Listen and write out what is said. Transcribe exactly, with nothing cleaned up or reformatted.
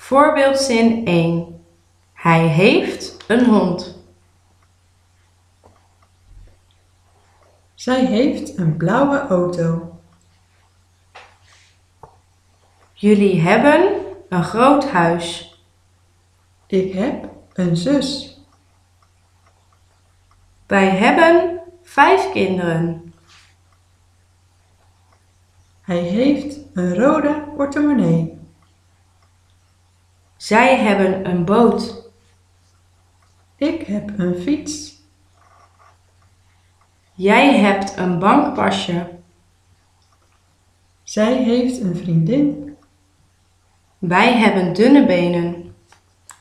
Voorbeeldzin één. Hij heeft een hond. Zij heeft een blauwe auto. Jullie hebben een groot huis. Ik heb een zus. Wij hebben vijf kinderen. Hij heeft een rode portemonnee. Zij hebben een boot. Ik heb een fiets. Jij hebt een bankpasje. Zij heeft een vriendin. Wij hebben dunne benen.